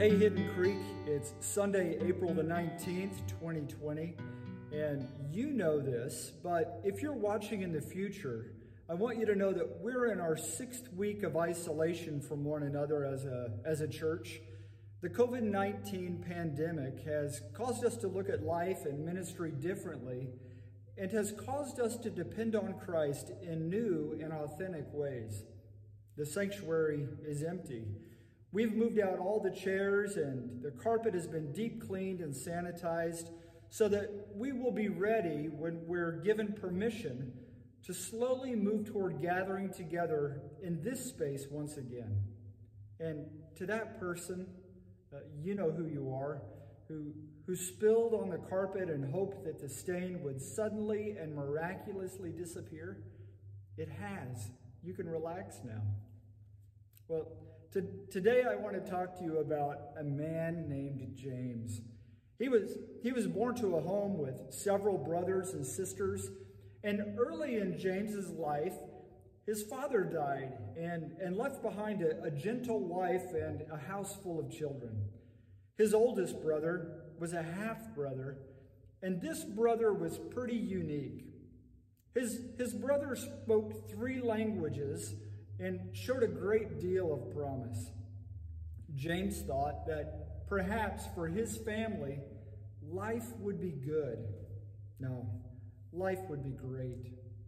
Hey Hidden Creek, it's Sunday, April the 19th, 2020, and you know this, but if you're watching in the future, I want you to know that we're in our 6th week of isolation from one another as a church. The COVID-19 pandemic has caused us to look at life and ministry differently and has caused us to depend on Christ in new and authentic ways. The sanctuary is empty. We've moved out all the chairs and the carpet has been deep cleaned and sanitized so that we will be ready when we're given permission to slowly move toward gathering together in this space once again. And to that person, you know who you are, who spilled on the carpet and hoped that the stain would suddenly and miraculously disappear. It has. You can relax now. Well, today I want to talk to you about a man named James. He was born to a home with several brothers and sisters, and early in James's life, his father died and left behind a gentle wife and a house full of children. His oldest brother was a half-brother, and this brother was pretty unique. His brother spoke 3 languages and showed a great deal of promise. James thought that perhaps for his family, life would be good. No, life would be great.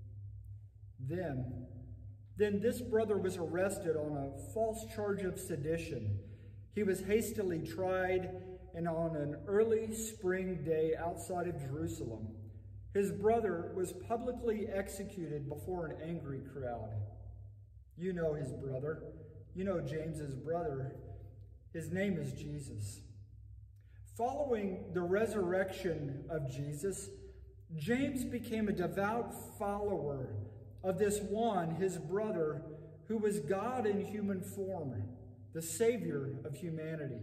Then this brother was arrested on a false charge of sedition. He was hastily tried, and on an early spring day outside of Jerusalem, his brother was publicly executed before an angry crowd. You know his brother. You know James's brother. His name is Jesus. Following the resurrection of Jesus, James became a devout follower of this one, his brother, who was God in human form, the Savior of humanity.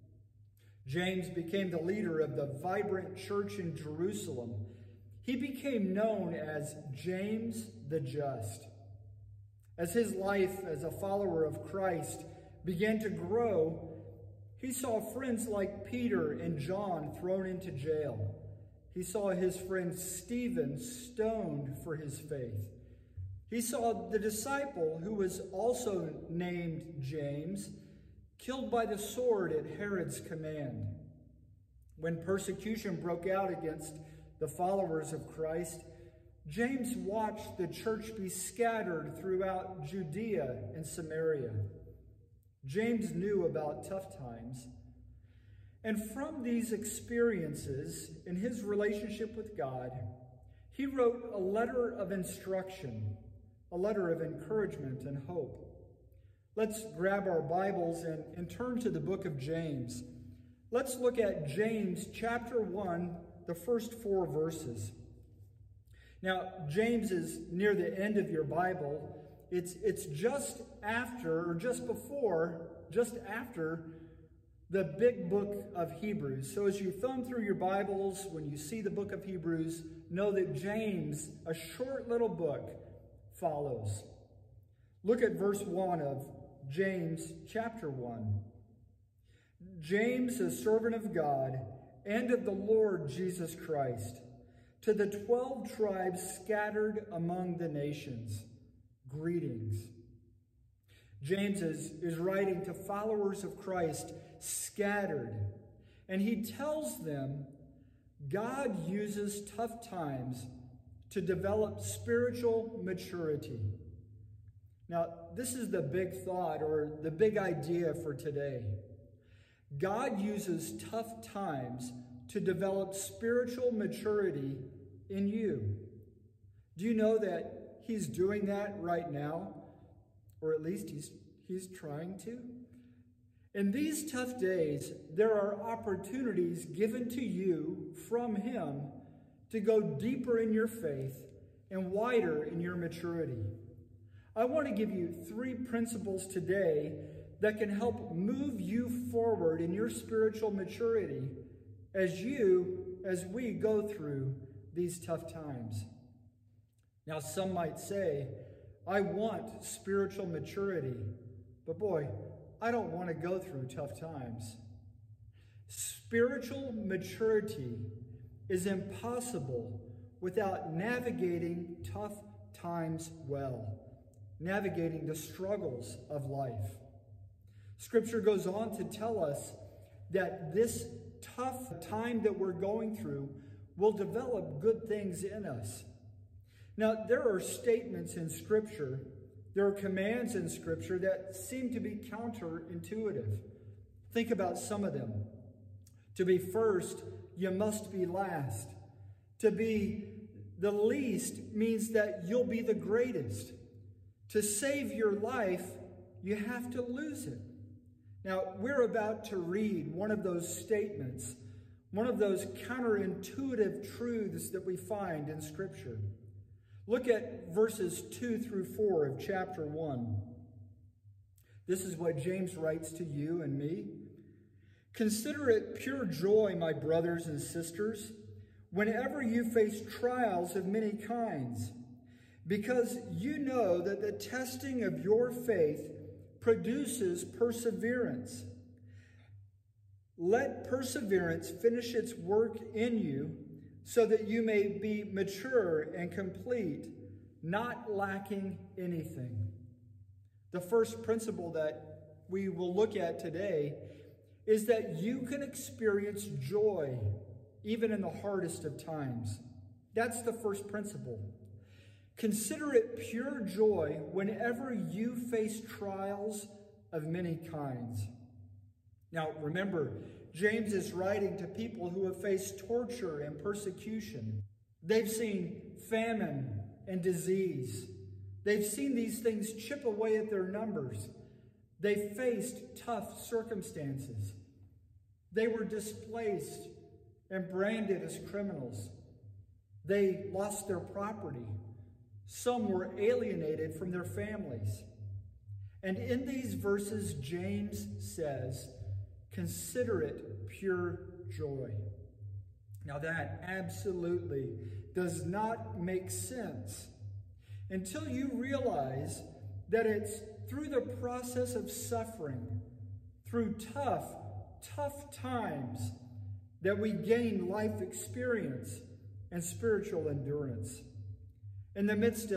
James became the leader of the vibrant church in Jerusalem. He became known as James the Just. As his life as a follower of Christ began to grow, he saw friends like Peter and John thrown into jail. He saw his friend Stephen stoned for his faith. He saw the disciple, who was also named James, killed by the sword at Herod's command. When persecution broke out against the followers of Christ, James watched the church be scattered throughout Judea and Samaria. James knew about tough times. And from these experiences in his relationship with God, he wrote a letter of instruction, a letter of encouragement and hope. Let's grab our Bibles and turn to the book of James. Let's look at James chapter 1, the first 4 verses. Now, James is near the end of your Bible. It's just after, or just after the big book of Hebrews. So as you thumb through your Bibles, when you see the book of Hebrews, know that James, a short little book, follows. Look at verse 1 of James chapter 1. James, a servant of God and of the Lord Jesus Christ, to the 12 tribes scattered among the nations, greetings. James is writing to followers of Christ scattered, and he tells them God uses tough times to develop spiritual maturity. Now, this is the big thought or the big idea for today. God uses tough times to develop spiritual maturity in you. Do you know that he's doing that right now? Or at least he's trying to? In these tough days, there are opportunities given to you from him to go deeper in your faith and wider in your maturity. I want to give you 3 principles today that can help move you forward in your spiritual maturity as we go through these tough times. Now, some might say, I want spiritual maturity, but boy, I don't want to go through tough times. Spiritual maturity is impossible without navigating tough times well, navigating the struggles of life. Scripture goes on to tell us that this tough time that we're going through will develop good things in us. Now, there are statements in Scripture, there are commands in Scripture that seem to be counterintuitive. Think about some of them. To be first, you must be last. To be the least means that you'll be the greatest. To save your life, you have to lose it. Now, we're about to read one of those statements, one of those counterintuitive truths that we find in Scripture. Look at verses 2 through 4 of chapter 1. This is what James writes to you and me. Consider it pure joy, my brothers and sisters, whenever you face trials of many kinds, because you know that the testing of your faith produces perseverance. Let perseverance finish its work in you, so that you may be mature and complete, not lacking anything. The first principle that we will look at today is that you can experience joy even in the hardest of times. That's the first principle. Consider it pure joy whenever you face trials of many kinds. Now, remember, James is writing to people who have faced torture and persecution. They've seen famine and disease. They've seen these things chip away at their numbers. They faced tough circumstances. They were displaced and branded as criminals. They lost their property. Some were alienated from their families. And in these verses, James says, consider it pure joy. Now that absolutely does not make sense until you realize that it's through the process of suffering, through tough times, that we gain life experience and spiritual endurance. In the midst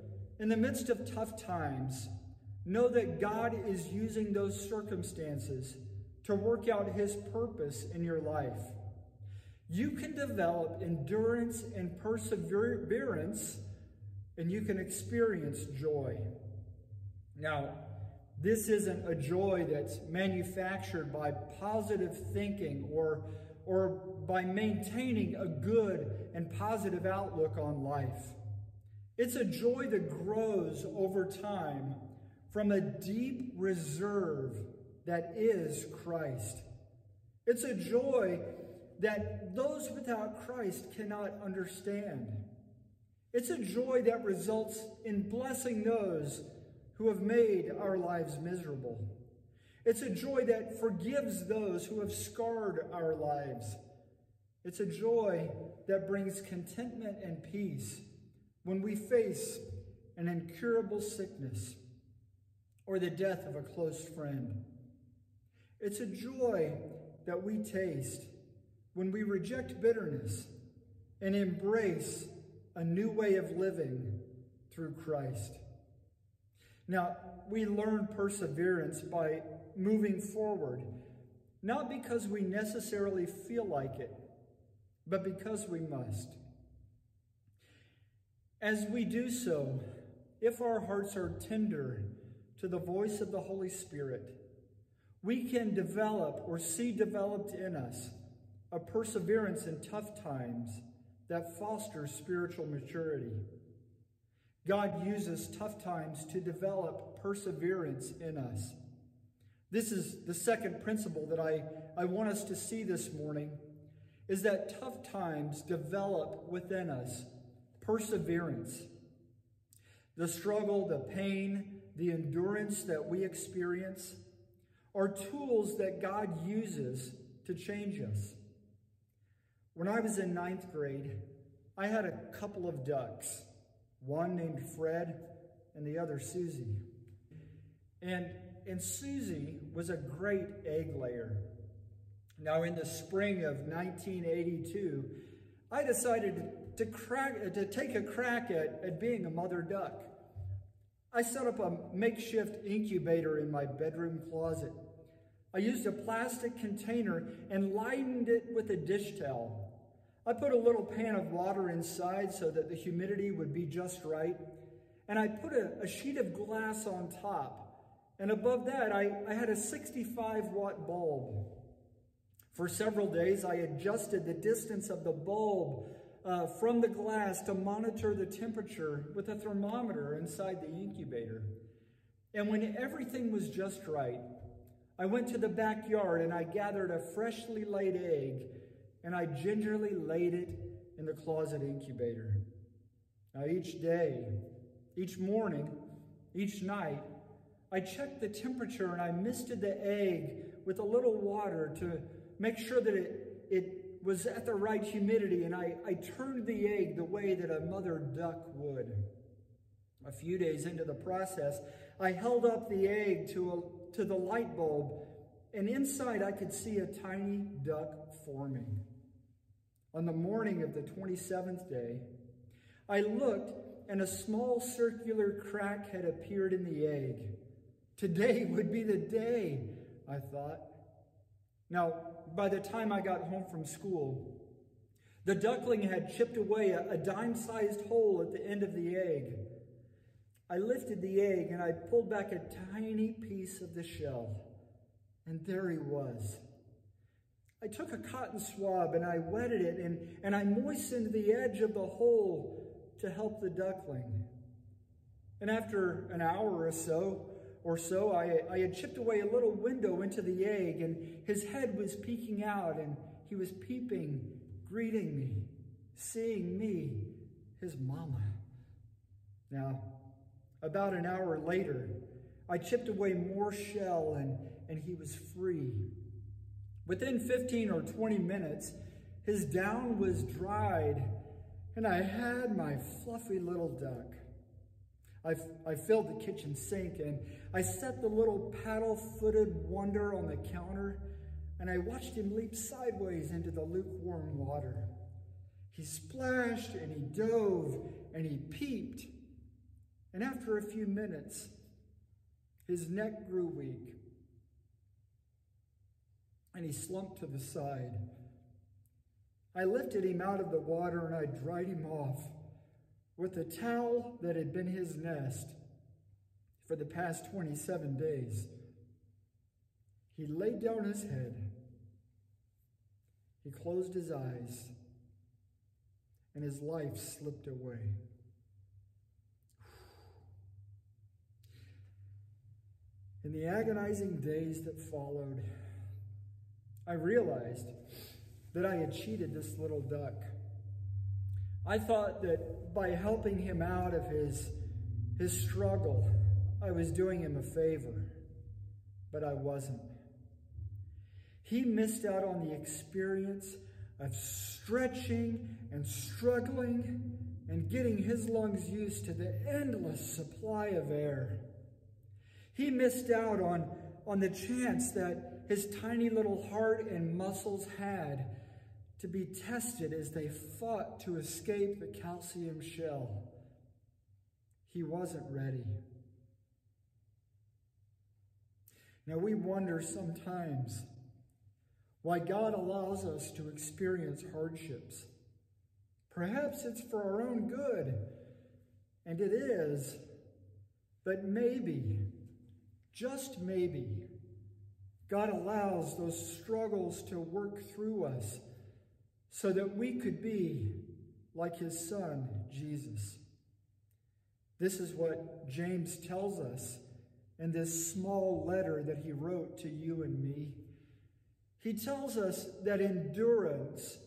of tough times, know that God is using those circumstances to work out his purpose in your life. You can develop endurance and perseverance, and you can experience joy. Now, this isn't a joy that's manufactured by positive thinking or by maintaining a good and positive outlook on life. It's a joy that grows over time from a deep reserve that is Christ. It's a joy that those without Christ cannot understand. It's a joy that results in blessing those who have made our lives miserable. It's a joy that forgives those who have scarred our lives. It's a joy that brings contentment and peace when we face an incurable sickness or the death of a close friend. It's a joy that we taste when we reject bitterness and embrace a new way of living through Christ. Now, we learn perseverance by moving forward, not because we necessarily feel like it, but because we must. As we do so, if our hearts are tender to the voice of the Holy Spirit, we can develop or see developed in us a perseverance in tough times that fosters spiritual maturity. God uses tough times to develop perseverance in us. This is the second principle that I want us to see this morning, is that tough times develop within us perseverance. The struggle, the pain, the endurance that we experience are tools that God uses to change us. When I was in 9th grade, I had a couple of ducks, one named Fred and the other Susie. And Susie was a great egg layer. Now, in the spring of 1982, I decided to take a crack at being a mother duck. I set up a makeshift incubator in my bedroom closet. I used a plastic container and lined it with a dish towel. I put a little pan of water inside so that the humidity would be just right, and I put a sheet of glass on top. And above that, I had a 65-watt bulb. For several days, I adjusted the distance of the bulb from the glass to monitor the temperature with a thermometer inside the incubator. And when everything was just right, I went to the backyard and I gathered a freshly laid egg and I gingerly laid it in the closet incubator. Now each day, each morning, each night, I checked the temperature and I misted the egg with a little water to make sure that it was at the right humidity, and I turned the egg the way that a mother duck would. A few days into the process, I held up the egg to the light bulb, and inside I could see a tiny duck forming. On the morning of the 27th day, I looked, and a small circular crack had appeared in the egg. Today would be the day, I thought. Now, by the time I got home from school, the duckling had chipped away a dime-sized hole at the end of the egg. I lifted the egg and I pulled back a tiny piece of the shell, and there he was. I took a cotton swab and I wetted it and I moistened the edge of the hole to help the duckling. And after an hour or so, I had chipped away a little window into the egg, and his head was peeking out, and he was peeping, greeting me, seeing me, his mama. Now, about an hour later, I chipped away more shell, and he was free. Within 15 or 20 minutes, his down was dried, and I had my fluffy little duck. I filled the kitchen sink and I set the little paddle-footed wonder on the counter, and I watched him leap sideways into the lukewarm water. He splashed and he dove and he peeped. And after a few minutes, his neck grew weak and he slumped to the side. I lifted him out of the water and I dried him off with the towel that had been his nest for the past 27 days. He laid down his head. He closed his eyes, and his life slipped away. In the agonizing days that followed, I realized that I had cheated this little duck. I thought that by helping him out of his struggle, I was doing him a favor, but I wasn't. He missed out on the experience of stretching and struggling and getting his lungs used to the endless supply of air. He missed out on the chance that his tiny little heart and muscles had to be tested as they fought to escape the calcium shell. He wasn't ready. Now, we wonder sometimes why God allows us to experience hardships. Perhaps it's for our own good, and it is, but maybe, just maybe, God allows those struggles to work through us so that we could be like his son, Jesus. This is what James tells us in this small letter that he wrote to you and me. He tells us that endurance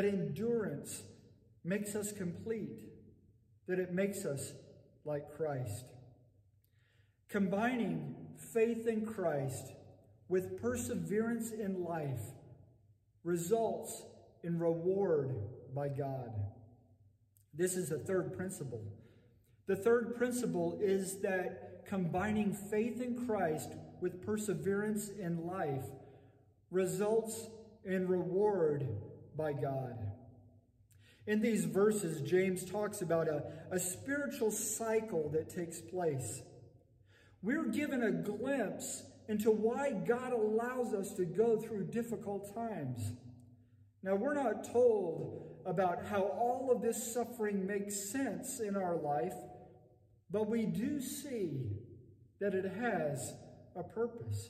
makes us complete, that it makes us like Christ. Combining faith in Christ with perseverance in life results in reward by God. This is the third principle. The third principle is that combining faith in Christ with perseverance in life results and reward by God. In these verses, James talks about a spiritual cycle that takes place. We're given a glimpse into why God allows us to go through difficult times. Now, we're not told about how all of this suffering makes sense in our life, but we do see that it has a purpose.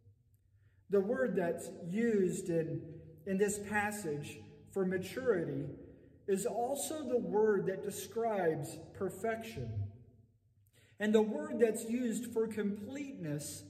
The word that's used in this passage for maturity is also the word that describes perfection. And the word that's used for completeness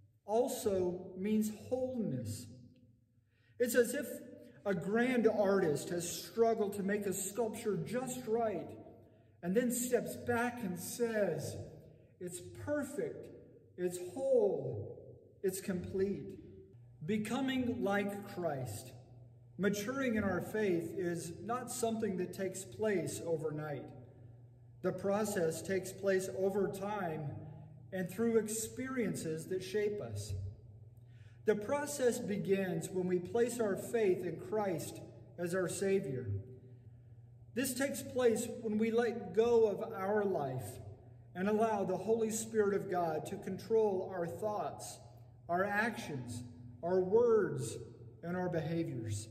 also means wholeness. It's as if a grand artist has struggled to make a sculpture just right and then steps back and says, it's perfect, it's whole, it's complete. Becoming like Christ, maturing in our faith, is not something that takes place overnight. The process takes place over time and through experiences that shape us. The process begins when we place our faith in Christ as our Savior. This takes place when we let go of our life and allow the Holy Spirit of God to control our thoughts, our actions, our words, and our behaviors.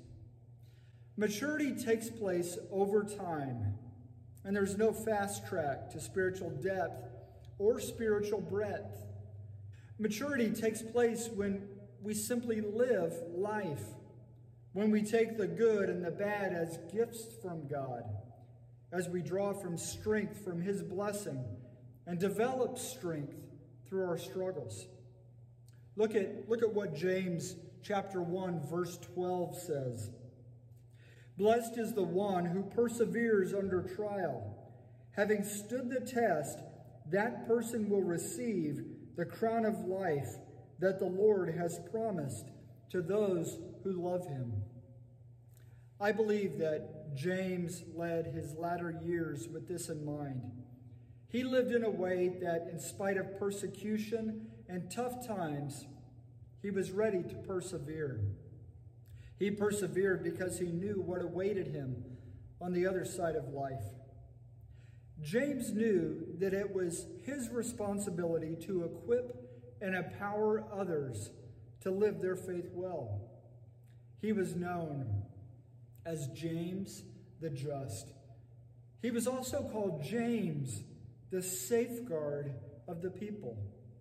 Maturity takes place over time, and there's no fast track to spiritual depth or spiritual breadth. Maturity takes place when we simply live life, when we take the good and the bad as gifts from God, as we draw from strength from His blessing and develop strength through our struggles. Look at what James chapter 1 verse 12 says. Blessed is the one who perseveres under trial. Having stood the test, that person will receive the crown of life that the Lord has promised to those who love Him. I believe that James led his latter years with this in mind. He lived in a way that, in spite of persecution and tough times, he was ready to persevere. He persevered because he knew what awaited him on the other side of life. James knew that it was his responsibility to equip and empower others to live their faith well. He was known as James the Just. He was also called James, the safeguard of the people.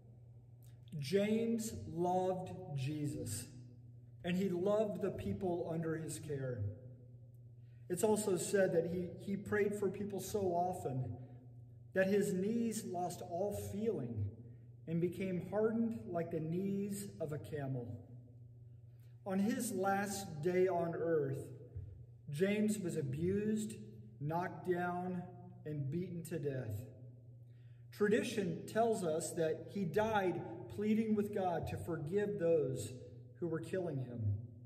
James loved Jesus, and he loved the people under his care. It's also said that he prayed for people so often that his knees lost all feeling and became hardened like the knees of a camel. On his last day on earth, James was abused, knocked down, and beaten to death. Tradition tells us that he died pleading with God to forgive those who were killing him.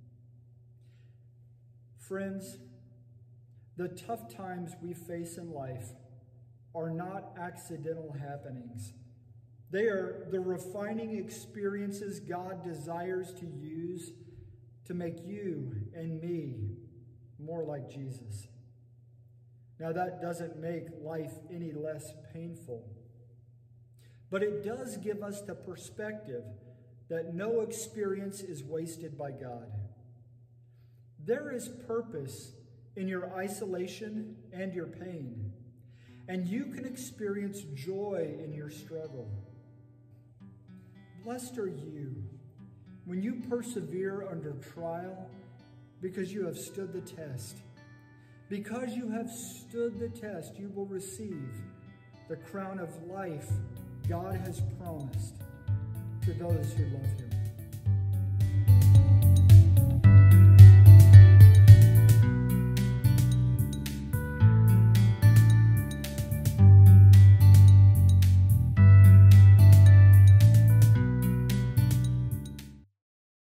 Friends, the tough times we face in life are not accidental happenings. They are the refining experiences God desires to use to make you and me more like Jesus. Now, that doesn't make life any less painful, but it does give us the perspective that no experience is wasted by God. There is purpose in your isolation and your pain, and you can experience joy in your struggle. Blessed are you when you persevere under trial because you have stood the test. Because you have stood the test, you will receive the crown of life God has promised to those who love Him.